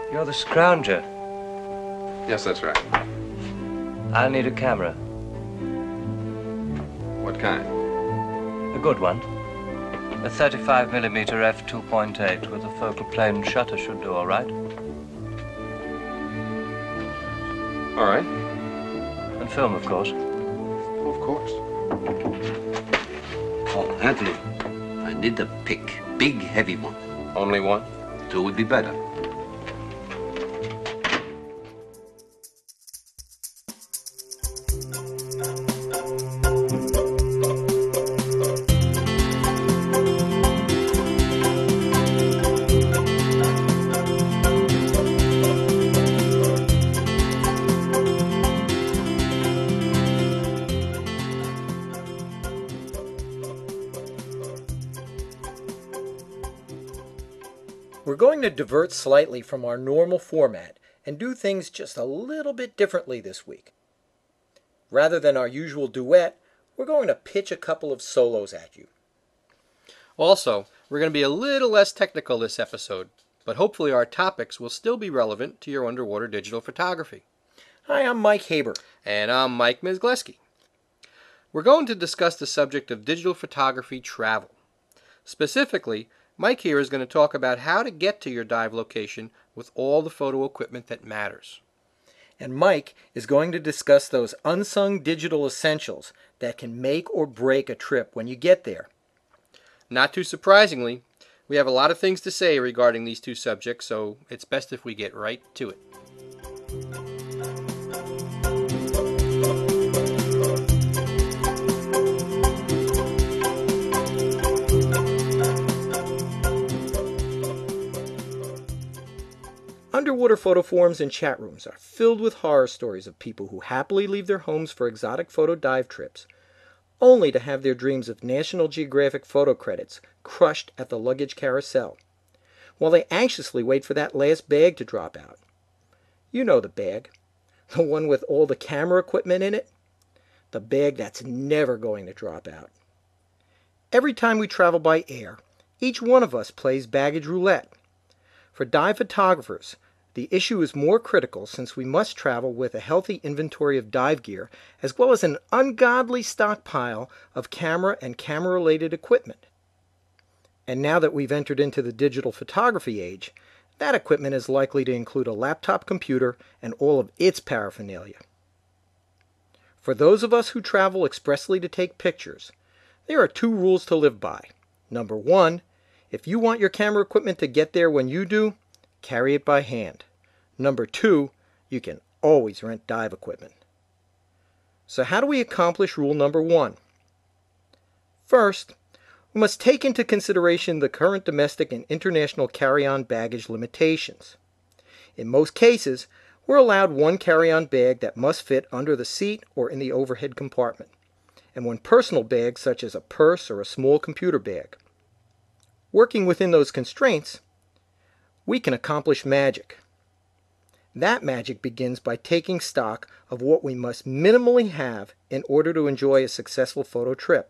You're the scrounger. Yes, that's right. I'll need a camera. What kind? A good one. A 35mm f2.8 with a focal plane shutter should do all right. All right. And film, of course. Oh, of course. Oh, Anthony, I need a pick. Big, heavy one. Only one? 2 would be better. We're going to divert slightly from our normal format and do things just a little bit differently this week. Rather than our usual duet, we're going to pitch a couple of solos at you. Also, we're going to be a little less technical this episode, but hopefully our topics will still be relevant to your underwater digital photography. Hi, I'm Mike Haber. And I'm Mike Mizgleski. We're going to discuss the subject of digital photography travel. Specifically, Mike here is going to talk about how to get to your dive location with all the photo equipment that matters. And Mike is going to discuss those unsung digital essentials that can make or break a trip when you get there. Not too surprisingly, we have a lot of things to say regarding these two subjects, so it's best if we get right to it. Underwater photo forums and chat rooms are filled with horror stories of people who happily leave their homes for exotic photo dive trips, only to have their dreams of National Geographic photo credits crushed at the luggage carousel, while they anxiously wait for that last bag to drop out. You know the bag, the one with all the camera equipment in it, the bag that's never going to drop out. Every time we travel by air, each one of us plays baggage roulette. For dive photographers, the issue is more critical since we must travel with a healthy inventory of dive gear as well as an ungodly stockpile of camera and camera-related equipment. And now that we've entered into the digital photography age, that equipment is likely to include a laptop computer and all of its paraphernalia. For those of us who travel expressly to take pictures, there are 2 rules to live by. Number 1, if you want your camera equipment to get there when you do, carry it by hand. Number 2, you can always rent dive equipment. So how do we accomplish rule number 1? First, we must take into consideration the current domestic and international carry-on baggage limitations. In most cases, we're allowed 1 carry-on bag that must fit under the seat or in the overhead compartment, and 1 personal bag such as a purse or a small computer bag. Working within those constraints, we can accomplish magic. That magic begins by taking stock of what we must minimally have in order to enjoy a successful photo trip.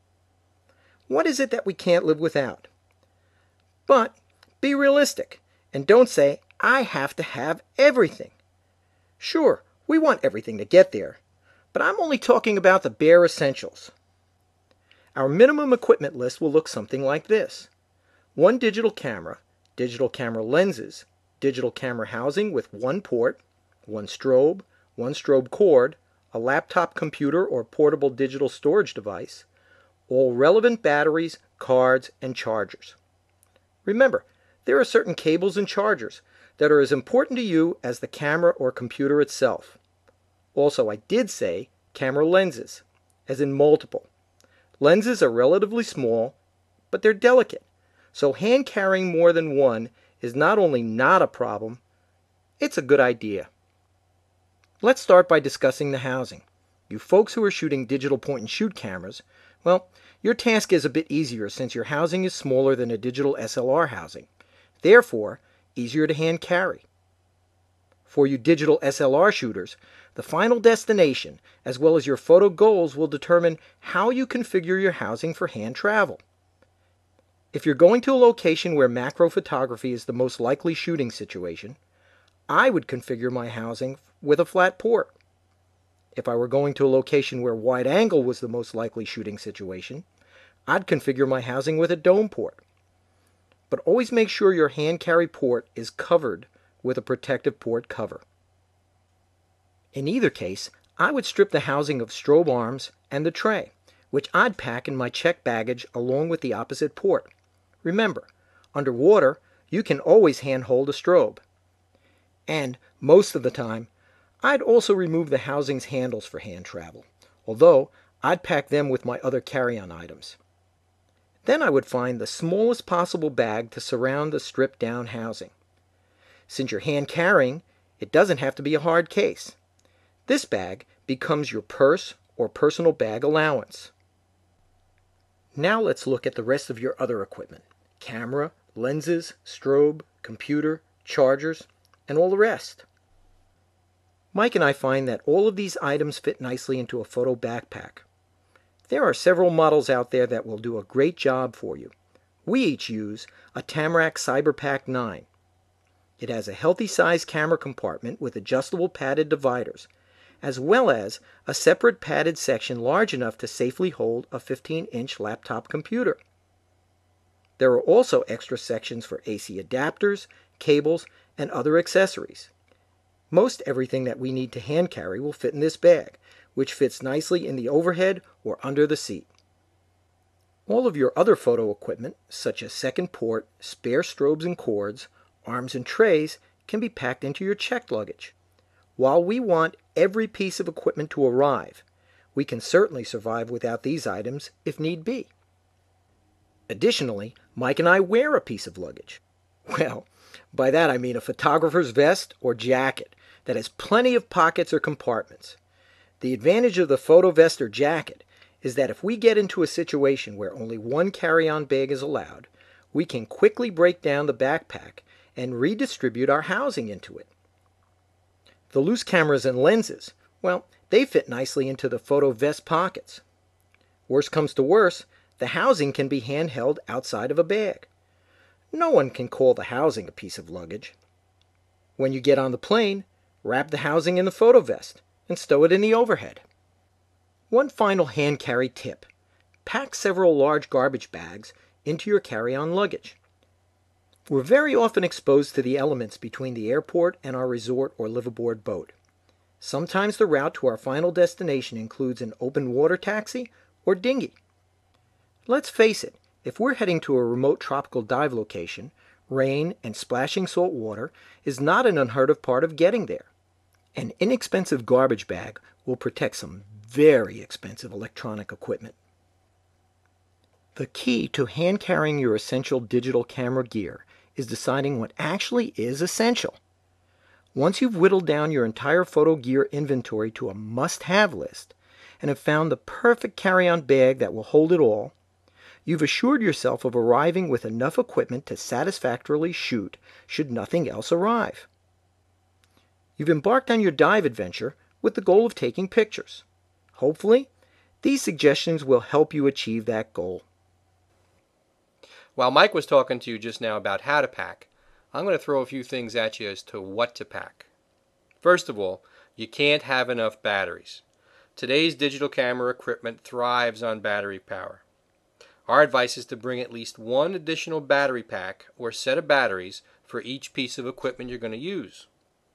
What is it that we can't live without? But be realistic and don't say, I have to have everything. Sure, we want everything to get there, but I'm only talking about the bare essentials. Our minimum equipment list will look something like this. 1 digital camera lenses, digital camera housing with 1 port, 1 strobe cord, a laptop computer or portable digital storage device, all relevant batteries, cards, and chargers. Remember, there are certain cables and chargers that are as important to you as the camera or computer itself. Also, I did say camera lenses, as in multiple. Lenses are relatively small, but they're delicate, so hand carrying more than 1 is not only not a problem, it's a good idea. Let's start by discussing the housing. You folks who are shooting digital point-and-shoot cameras, well, your task is a bit easier since your housing is smaller than a digital SLR housing, therefore easier to hand carry. For you digital SLR shooters, the final destination, as well as your photo goals, will determine how you configure your housing for hand travel. If you're going to a location where macro photography is the most likely shooting situation, I would configure my housing with a flat port. If I were going to a location where wide angle was the most likely shooting situation, I'd configure my housing with a dome port. But always make sure your hand carry port is covered with a protective port cover. In either case, I would strip the housing of strobe arms and the tray, which I'd pack in my checked baggage along with the opposite port. Remember, underwater, you can always handhold a strobe. And most of the time, I'd also remove the housing's handles for hand travel, although I'd pack them with my other carry-on items. Then I would find the smallest possible bag to surround the stripped down housing. Since you're hand carrying, it doesn't have to be a hard case. This bag becomes your purse or personal bag allowance. Now let's look at the rest of your other equipment: camera, lenses, strobe, computer, chargers, and all the rest. Mike and I find that all of these items fit nicely into a photo backpack. There are several models out there that will do a great job for you. We each use a Tamrac CyberPack 9. It has a healthy size camera compartment with adjustable padded dividers, as well as a separate padded section large enough to safely hold a 15-inch laptop computer. There are also extra sections for AC adapters, cables, and other accessories. Most everything that we need to hand carry will fit in this bag, which fits nicely in the overhead or under the seat. All of your other photo equipment, such as second port, spare strobes and cords, arms and trays, can be packed into your checked luggage. While we want every piece of equipment to arrive, we can certainly survive without these items if need be. Additionally, Mike and I wear a piece of luggage. Well, by that I mean a photographer's vest or jacket that has plenty of pockets or compartments. The advantage of the photo vest or jacket is that if we get into a situation where only one carry-on bag is allowed, we can quickly break down the backpack and redistribute our housing into it. The loose cameras and lenses, well, they fit nicely into the photo vest pockets. Worst comes to worst, the housing can be handheld outside of a bag. No one can call the housing a piece of luggage. When you get on the plane, wrap the housing in the photo vest and stow it in the overhead. One final hand carry tip: pack several large garbage bags into your carry-on luggage. We're very often exposed to the elements between the airport and our resort or live-aboard boat. Sometimes the route to our final destination includes an open water taxi or dinghy. Let's face it, if we're heading to a remote tropical dive location, rain and splashing salt water is not an unheard of part of getting there. An inexpensive garbage bag will protect some very expensive electronic equipment. The key to hand carrying your essential digital camera gear is deciding what actually is essential. Once you've whittled down your entire photo gear inventory to a must-have list and have found the perfect carry-on bag that will hold it all, you've assured yourself of arriving with enough equipment to satisfactorily shoot should nothing else arrive. You've embarked on your dive adventure with the goal of taking pictures. Hopefully, these suggestions will help you achieve that goal. While Mike was talking to you just now about how to pack, I'm going to throw a few things at you as to what to pack. First of all, you can't have enough batteries. Today's digital camera equipment thrives on battery power. Our advice is to bring at least one additional battery pack or set of batteries for each piece of equipment you're going to use.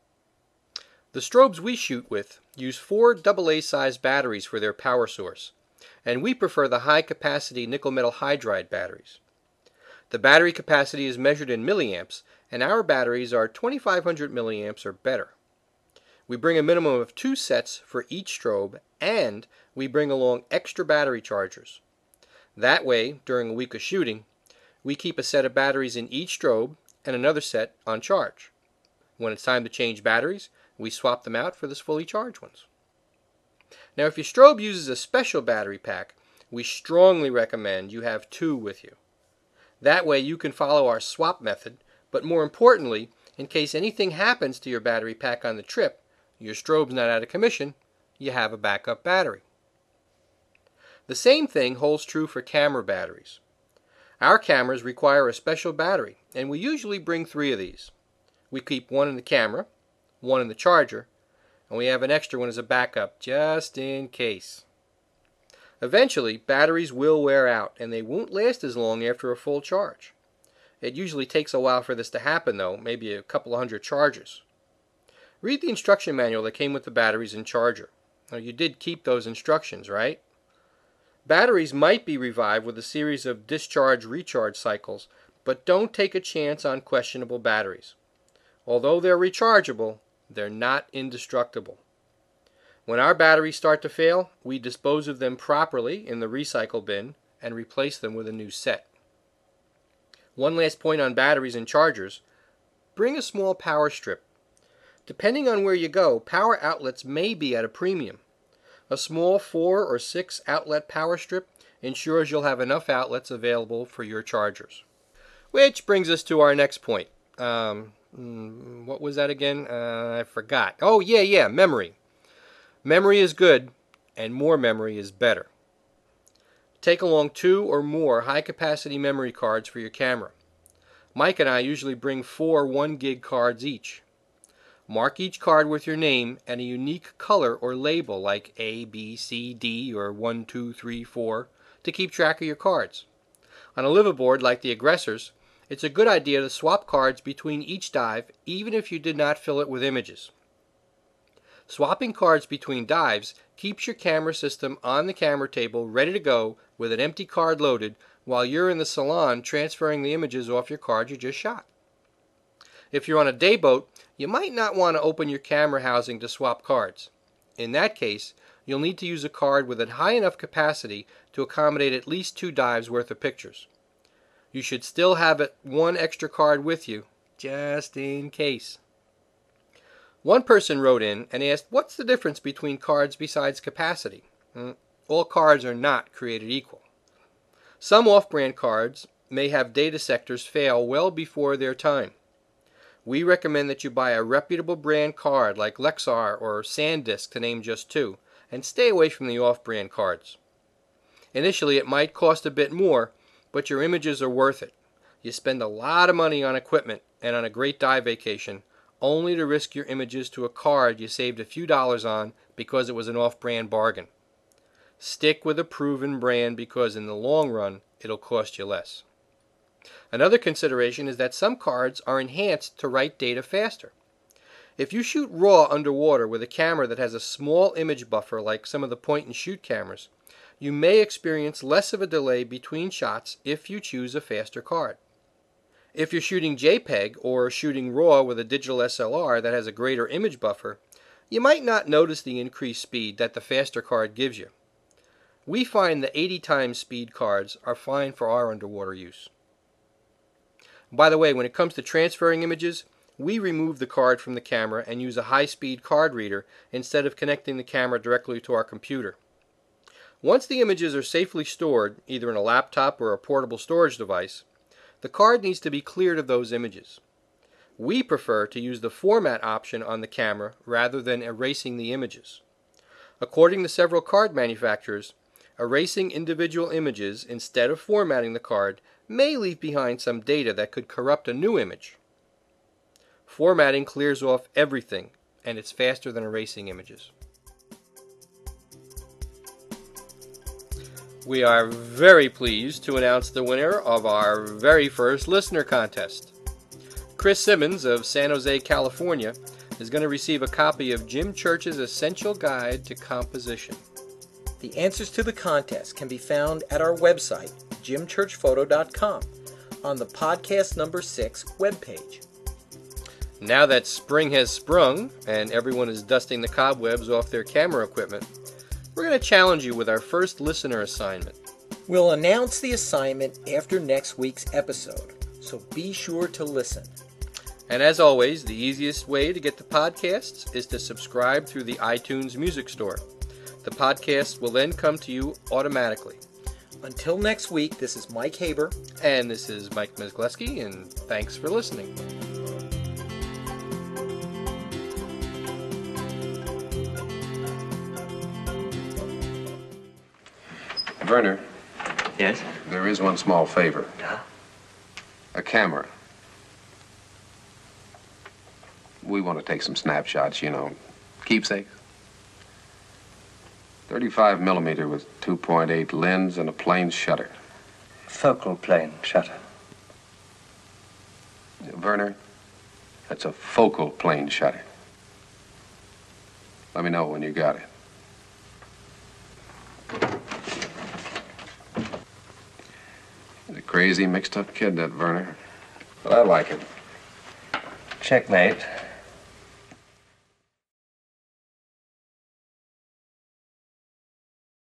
The strobes we shoot with use 4 AA-size batteries for their power source, and we prefer the high-capacity nickel metal hydride batteries. The battery capacity is measured in milliamps, and our batteries are 2500 milliamps or better. We bring a minimum of 2 sets for each strobe, and we bring along extra battery chargers. That way, during a week of shooting, we keep a set of batteries in each strobe and another set on charge. When it's time to change batteries, we swap them out for the fully charged ones. Now, if your strobe uses a special battery pack, we strongly recommend you have 2 with you. That way you can follow our swap method, but more importantly, in case anything happens to your battery pack on the trip, your strobe's not out of commission, you have a backup battery. The same thing holds true for camera batteries. Our cameras require a special battery, and we usually bring 3 of these. We keep one in the camera, one in the charger, and we have an extra one as a backup just in case. Eventually, batteries will wear out, and they won't last as long after a full charge. It usually takes a while for this to happen, though, maybe a couple of hundred charges. Read the instruction manual that came with the batteries and charger. Now, you did keep those instructions, right? Batteries might be revived with a series of discharge-recharge cycles, but don't take a chance on questionable batteries. Although they're rechargeable, they're not indestructible. When our batteries start to fail, we dispose of them properly in the recycle bin and replace them with a new set. One last point on batteries and chargers: bring a small power strip. Depending on where you go, power outlets may be at a premium. A small 4 or 6 outlet power strip ensures you'll have enough outlets available for your chargers. Which brings us to our next point. What was that again? I forgot. Oh, yeah, memory. Memory is good, and more memory is better. Take along 2 or more high-capacity memory cards for your camera. Mike and I usually bring 4 1-gig cards each. Mark each card with your name and a unique color or label like A, B, C, D, or 1, 2, 3, 4 to keep track of your cards. On a liveaboard like the Aggressors, it's a good idea to swap cards between each dive even if you did not fill it with images. Swapping cards between dives keeps your camera system on the camera table ready to go with an empty card loaded while you're in the salon transferring the images off your card you just shot. If you're on a day boat, you might not want to open your camera housing to swap cards. In that case, you'll need to use a card with a high enough capacity to accommodate at least 2 dives worth of pictures. You should still have one extra card with you, just in case. One person wrote in and asked, what's the difference between cards besides capacity? All cards are not created equal. Some off-brand cards may have data sectors fail well before their time. We recommend that you buy a reputable brand card like Lexar or SanDisk, to name just 2, and stay away from the off-brand cards. Initially, it might cost a bit more, but your images are worth it. You spend a lot of money on equipment and on a great dive vacation, only to risk your images to a card you saved a few dollars on because it was an off-brand bargain. Stick with a proven brand because in the long run, it'll cost you less. Another consideration is that some cards are enhanced to write data faster. If you shoot RAW underwater with a camera that has a small image buffer like some of the point-and-shoot cameras, you may experience less of a delay between shots if you choose a faster card. If you're shooting JPEG or shooting RAW with a digital SLR that has a greater image buffer, you might not notice the increased speed that the faster card gives you. We find the 80 times speed cards are fine for our underwater use. By the way, when it comes to transferring images, we remove the card from the camera and use a high-speed card reader instead of connecting the camera directly to our computer. Once the images are safely stored, either in a laptop or a portable storage device, the card needs to be cleared of those images. We prefer to use the format option on the camera rather than erasing the images. According to several card manufacturers, erasing individual images instead of formatting the card may leave behind some data that could corrupt a new image. Formatting clears off everything, and it's faster than erasing images. We are very pleased to announce the winner of our very first listener contest. Chris Simmons of San Jose, California, is going to receive a copy of Jim Church's Essential Guide to Composition. The answers to the contest can be found at our website, jimchurchphoto.com, on the podcast number 6 webpage. Now that spring has sprung and everyone is dusting the cobwebs off their camera equipment, we're going to challenge you with our first listener assignment. We'll announce the assignment after next week's episode, so be sure to listen. And as always, the easiest way to get the podcasts is to subscribe through the iTunes Music Store. The podcast will then come to you automatically. Until next week, this is Mike Haber. And this is Mike Mizgleski, and thanks for listening. Werner, Yes? there is one small favor. Yeah? A camera. We want to take some snapshots, you know, keepsakes. 35 millimeter with 2.8 lens and a plane shutter. Focal plane shutter. Werner, that's a focal plane shutter. Let me know when you got it. He's a crazy, mixed-up kid, that Werner. But I like him. Checkmate.